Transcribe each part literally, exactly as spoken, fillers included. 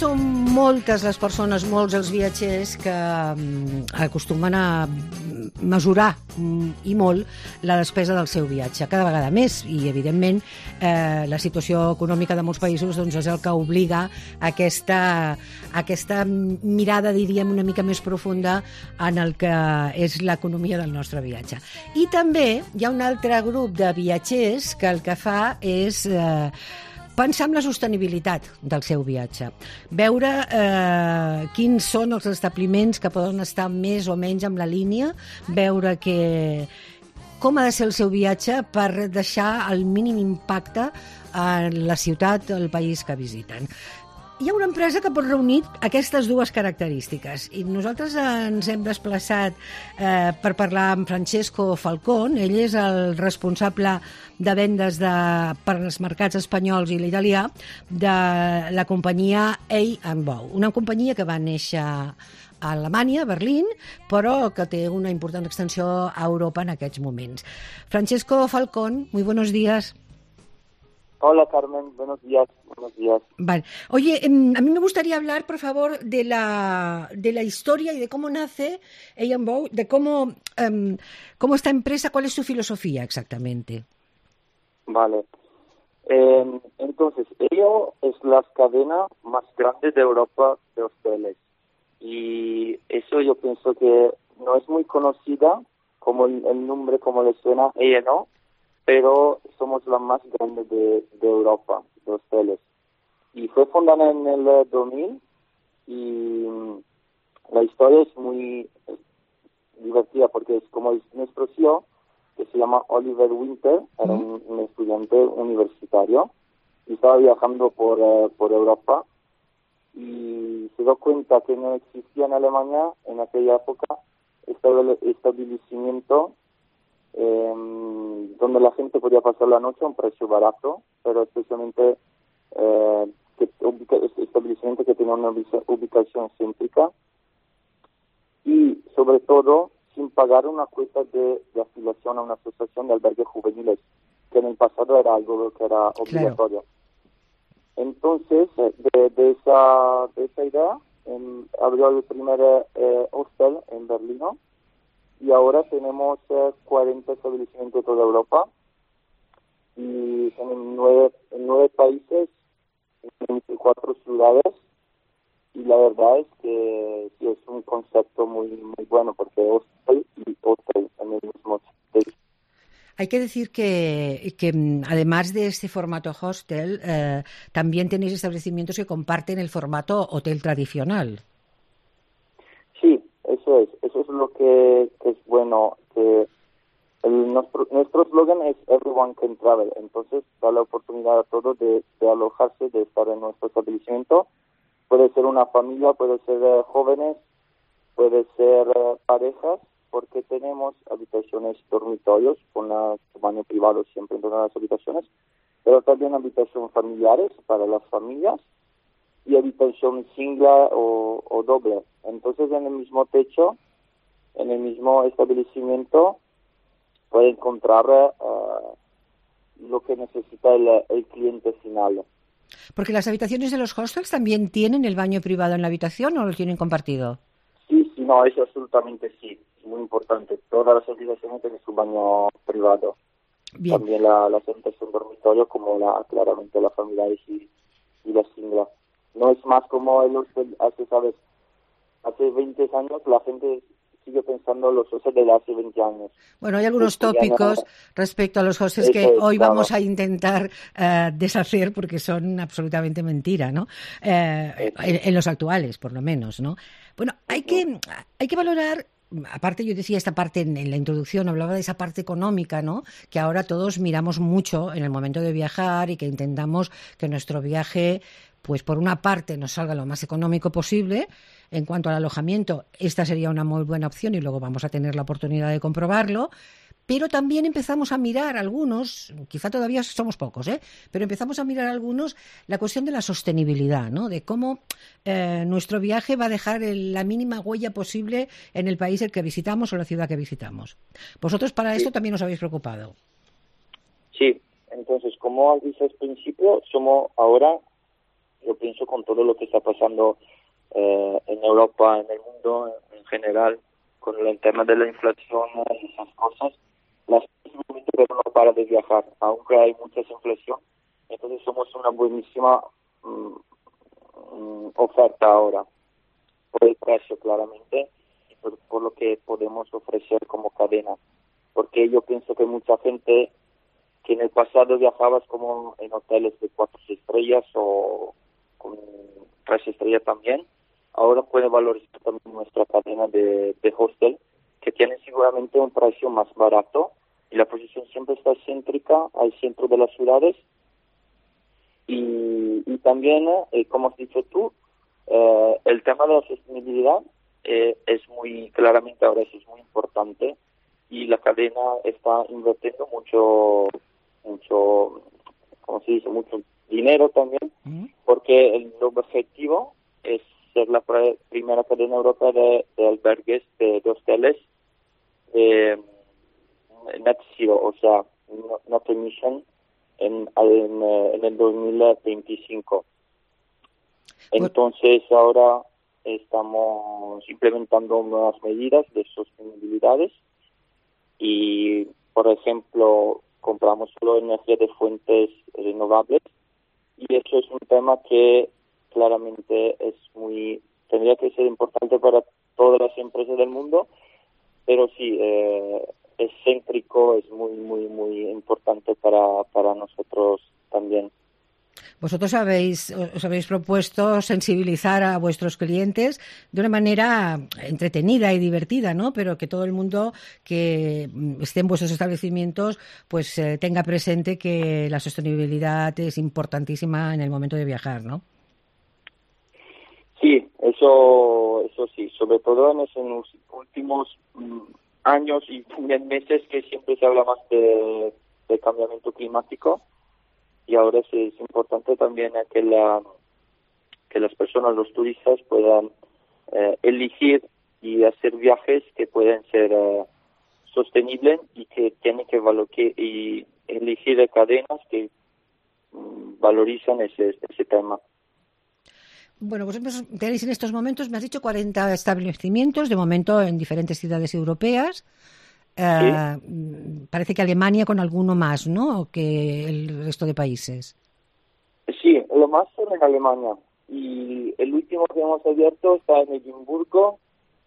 són moltes les persones, molts els viatgers que um, acostumen a mesurar um, i molt la despesa del seu viatge, cada vegada més, i evidentment eh, la situació econòmica de molts països doncs, és el que obliga a aquesta, a aquesta mirada, diríem, una mica més profunda en el que és l'economia del nostre viatge. I també hi ha un altre grup de viatgers que el que fa és eh, pensar en la sostenibilitat del seu viatge, veure eh, quins són els establiments que poden estar més o menys amb la línia, veure que, com ha de ser el seu viatge per deixar el mínim impacte en la ciutat o el país que visiten. Hi ha una empresa que pot reunir aquestes dues característiques i nosaltres ens hem desplaçat eh, per parlar amb Francesco Falcón. Ell és el responsable de vendes de, per als mercats espanyols i l'italià de la companyia A and O, una companyia que va néixer a Alemanya, a Berlín, però que té una important extensió a Europa en aquests moments. Francesco Falcón, muy buenos días. Hola Carmen, buenos días, buenos días. Vale. Oye, a mí me gustaría hablar, por favor, de la de la historia y de cómo nace A and O, de cómo, um, cómo esta empresa, cuál es su filosofía exactamente. Vale. Eh, entonces, ello es la cadena más grande de Europa de hoteles. Y eso yo pienso que no es muy conocida como el, el nombre, como le suena, A and O, pero somos la más grande de, de Europa, de hoteles. Y fue fundada en el dos mil y la historia es muy divertida porque es como nuestro C E O, que se llama Oliver Winter, era un, un estudiante universitario y estaba viajando por, uh, por Europa y se dio cuenta que no existía en Alemania en aquella época este establecimiento Eh, donde la gente podía pasar la noche a un precio barato, pero especialmente eh, que, este establecimiento que tenía una ubicación céntrica y sobre todo sin pagar una cuota de, de afiliación a una asociación de albergues juveniles, que en el pasado era algo que era obligatorio. Claro. Entonces, de, de, esa, de esa idea, en, abrió el primer eh, hostel en Berlín, y ahora tenemos eh, cuarenta establecimientos de toda Europa y son en nueve, en nueve países, en veinticuatro ciudades, y la verdad es que sí, es un concepto muy muy bueno porque hostel y hotel en el mismo sitio. Hay que decir que, que además de este formato hostel, eh, también tenéis establecimientos que comparten el formato hotel tradicional. Sí, eso es, eso es lo que, que es bueno, que el, nuestro nuestro eslogan es Everyone Can Travel, entonces da la oportunidad a todos de, de alojarse, de estar en nuestro establecimiento. Puede ser una familia, puede ser uh, jóvenes, puede ser uh, parejas, porque tenemos habitaciones dormitorios con uh, baño privado siempre en todas las habitaciones, pero también habitaciones familiares para las familias y habitación single o, o doble. Entonces en el mismo techo, en el mismo establecimiento, puede encontrar uh, lo que necesita el, el cliente final. Porque las habitaciones de los hostels también tienen el baño privado en la habitación o lo tienen compartido. Sí, sí, no, eso absolutamente sí, es muy importante. Todas las habitaciones tienen su baño privado. Bien. También la, las habitaciones dormitorio como la, claramente la familiar y, y la single. No es más como el hostel hace, ¿sabes? Hace veinte años la gente sigue pensando los hostels de hace veinte años. Bueno, hay algunos tópicos no... respecto a los hostels que es, hoy claro. vamos a intentar uh, deshacer porque son absolutamente mentira, ¿no? Eh, en, en los actuales, por lo menos, ¿no? Bueno, hay que, hay que valorar. Aparte, yo decía esta parte en, en la introducción, hablaba de esa parte económica, ¿no? Que ahora todos miramos mucho en el momento de viajar y que intentamos que nuestro viaje, pues por una parte, nos salga lo más económico posible. En cuanto al alojamiento, esta sería una muy buena opción y luego vamos a tener la oportunidad de comprobarlo. Pero también empezamos a mirar algunos, quizá todavía somos pocos, ¿eh? Pero empezamos a mirar algunos la cuestión de la sostenibilidad, ¿no? De cómo eh, nuestro viaje va a dejar el, la mínima huella posible en el país el que visitamos o la ciudad que visitamos. Vosotros para sí. esto también os habéis preocupado. Sí, entonces, como dije al principio, somos ahora, yo pienso con todo lo que está pasando eh, en Europa, en el mundo en general, con el tema de la inflación y esas cosas, la gente simplemente no para de viajar, aunque hay mucha inflación. Entonces somos una buenísima um, um, oferta ahora, por el precio claramente, y por, por lo que podemos ofrecer como cadena. Porque yo pienso que mucha gente que en el pasado viajabas como en hoteles de cuatro estrellas o con tres estrellas también, ahora puede valorizar también nuestra cadena de, de hostel, que tiene seguramente un precio más barato y la posición siempre está céntrica al centro de las ciudades. Y, y también, eh, como has dicho tú, eh, el tema de la sostenibilidad eh, es muy, claramente ahora eso es muy importante, y la cadena está invirtiendo mucho, mucho, ¿cómo se dice? Mucho dinero también, ¿Mm? Porque el objetivo es ser la pre- primera cadena europea de, de albergues, de, de hoteles, eh, net zero, o sea, no, not emission, en, en, en el dos mil veinticinco. Entonces ahora estamos implementando nuevas medidas de sostenibilidad y, por ejemplo, compramos solo energía de fuentes renovables, y eso es un tema que claramente es muy, tendría que ser importante para todas las empresas del mundo, pero sí, eh, es céntrico, es muy, muy, muy importante para, para nosotros también. Vosotros habéis, os habéis propuesto sensibilizar a vuestros clientes de una manera entretenida y divertida, ¿no? Pero que todo el mundo que esté en vuestros establecimientos pues eh, tenga presente que la sostenibilidad es importantísima en el momento de viajar, ¿no? Sí, eso, eso sí, sobre todo en los últimos mm, años y también meses que siempre se habla más de, de cambiamiento climático. Y ahora sí es importante también que la que las personas, los turistas, puedan eh, elegir y hacer viajes que pueden ser eh, sostenibles y que tienen que, valo- que y elegir cadenas que mm, valorizan ese, ese tema. Bueno, vosotros tenéis en estos momentos, me has dicho, cuarenta establecimientos, de momento en diferentes ciudades europeas. Uh, ¿Sí? Parece que Alemania con alguno más, ¿no? Que el resto de países. Sí, lo más son en Alemania. Y el último que hemos abierto está en Edimburgo,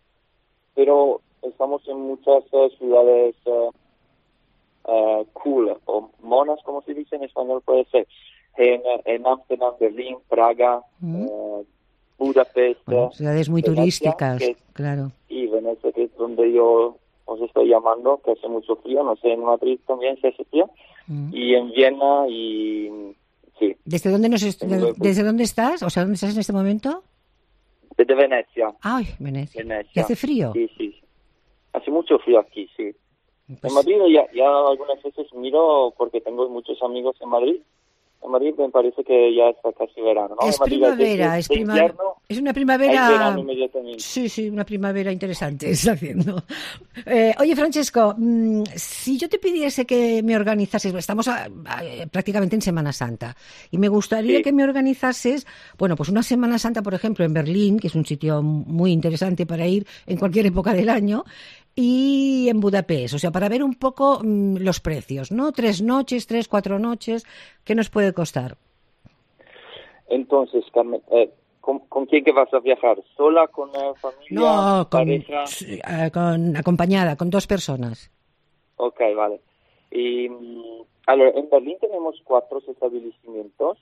pero estamos en muchas uh, ciudades uh, uh, cool, o monas, como se dice en español, puede ser. En, en Ámsterdam, Berlín, Praga, mm. uh, Budapest. Bueno, ciudades muy Venecia, turísticas, que, claro. Y Venecia, que es donde yo os estoy llamando, que hace mucho frío, no sé, en Madrid también se hace frío, mm. y en Viena, y sí. ¿Desde dónde, nos est- de, ¿Desde dónde estás? O sea, ¿dónde estás en este momento? Desde Venecia. Ay, Venecia. Venecia. ¿Y hace frío? Sí, sí. Hace mucho frío aquí, sí. Pues... En Madrid ya, ya algunas veces miro, porque tengo muchos amigos en Madrid. En Madrid me parece que ya está casi verano, ¿no? Es Madrid, primavera, de, es, de prima... invierno, es una primavera... hay verano inmediatamente. Sí, sí, una primavera interesante está haciendo. Eh, oye, Francesco, mmm, si yo te pidiese que me organizases, estamos a, a, prácticamente en Semana Santa, y me gustaría sí. que me organizases, bueno, pues una Semana Santa, por ejemplo, en Berlín, que es un sitio muy interesante para ir en cualquier época del año, y en Budapest, o sea, para ver un poco mmm, los precios, ¿no? Tres noches, tres, cuatro noches, ¿qué nos puede costar? Entonces, Carmen, eh, ¿con, ¿con quién que vas a viajar? ¿Sola, con la familia, no, con, pareja? Uh, con acompañada, con dos personas. Ok, vale. Y, alors, en Berlín tenemos cuatro establecimientos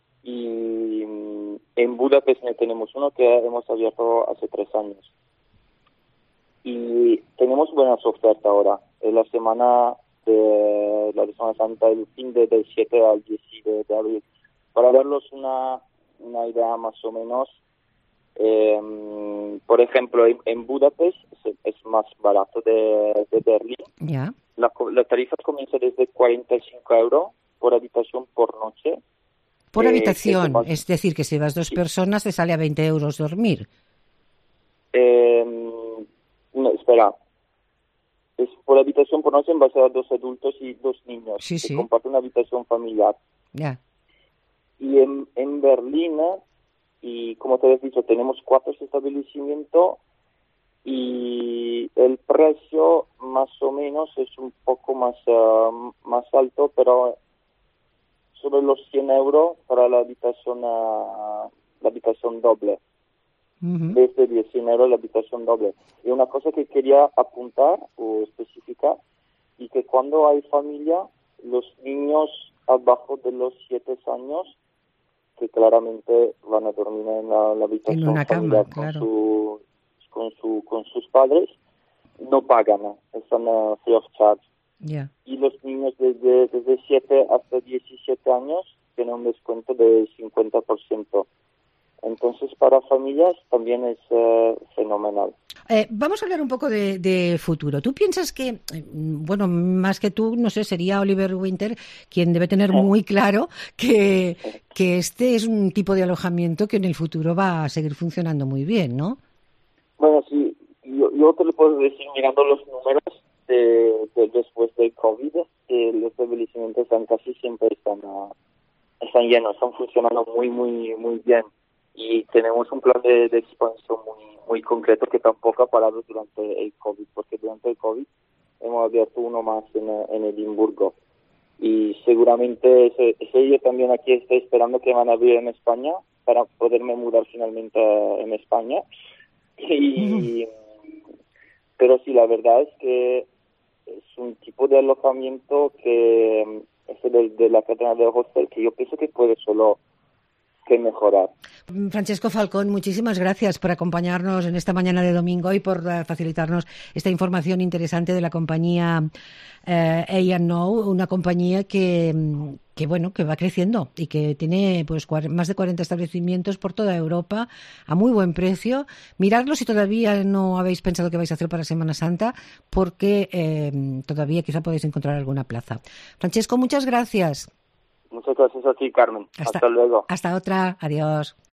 y en Budapest tenemos uno que hemos abierto hace tres años. Y tenemos buenas ofertas ahora. En la semana de la Semana Santa, el fin de, del siete al diez de, de abril. Para darlos una, una idea más o menos, eh, por ejemplo, en, en Budapest es, es más barato de, de Berlín. Yeah. La, la tarifa comienza desde cuarenta y cinco euros por habitación por noche. Por eh, habitación, es, es decir, que si vas dos sí. personas te sale a veinte euros dormir. Eh, no, espera. Es por habitación por noche en base a dos adultos y dos niños sí, que sí. comparten una habitación familiar. Ya. Yeah. Y en, en Berlín y como te he dicho, tenemos cuatro establecimientos y el precio más o menos es un poco más, uh, más alto, pero sobre los cien euros para la habitación, uh, la habitación doble. Uh-huh. Desde diez euros la habitación doble. Y una cosa que quería apuntar o especificar, y que cuando hay familia, los niños abajo de los siete años, que claramente van a dormir en la, la habitación en una familiar cama, con, claro. su, con, su, con sus padres, no pagan, están uh, free of charge. Yeah. Y los niños desde, desde siete hasta diecisiete años tienen un descuento del cincuenta por ciento. Entonces, para familias también es uh, fenomenal. Eh, vamos a hablar un poco de, de futuro. ¿Tú piensas que, bueno, más que tú, no sé, sería Oliver Winter quien debe tener muy claro que, que este es un tipo de alojamiento que en el futuro va a seguir funcionando muy bien, ¿no? Bueno, sí, yo, yo te lo puedo decir mirando los números de, de después del COVID, que los establecimientos están casi siempre están, uh, están llenos, están funcionando muy, muy, muy bien. Y tenemos un plan de, de expansión muy muy concreto que tampoco ha parado durante el COVID, porque durante el COVID hemos abierto uno más en, en Edimburgo. Y seguramente ese, ese yo también aquí estoy esperando que van a abrir en España para poderme mudar finalmente en España. Y, mm. Pero sí, la verdad es que es un tipo de alojamiento que ese de, de la cadena de hostel que yo pienso que puede solo que mejorar. Francesco Falcón, muchísimas gracias por acompañarnos en esta mañana de domingo y por uh, facilitarnos esta información interesante de la compañía eh, A and O, una compañía que, que bueno que va creciendo y que tiene pues más de cuarenta establecimientos por toda Europa a muy buen precio. Miradlo si todavía no habéis pensado qué vais a hacer para Semana Santa, porque eh, todavía quizá podéis encontrar alguna plaza. Francesco, muchas gracias. Muchas gracias a ti, Carmen. Hasta, hasta luego. Hasta otra. Adiós.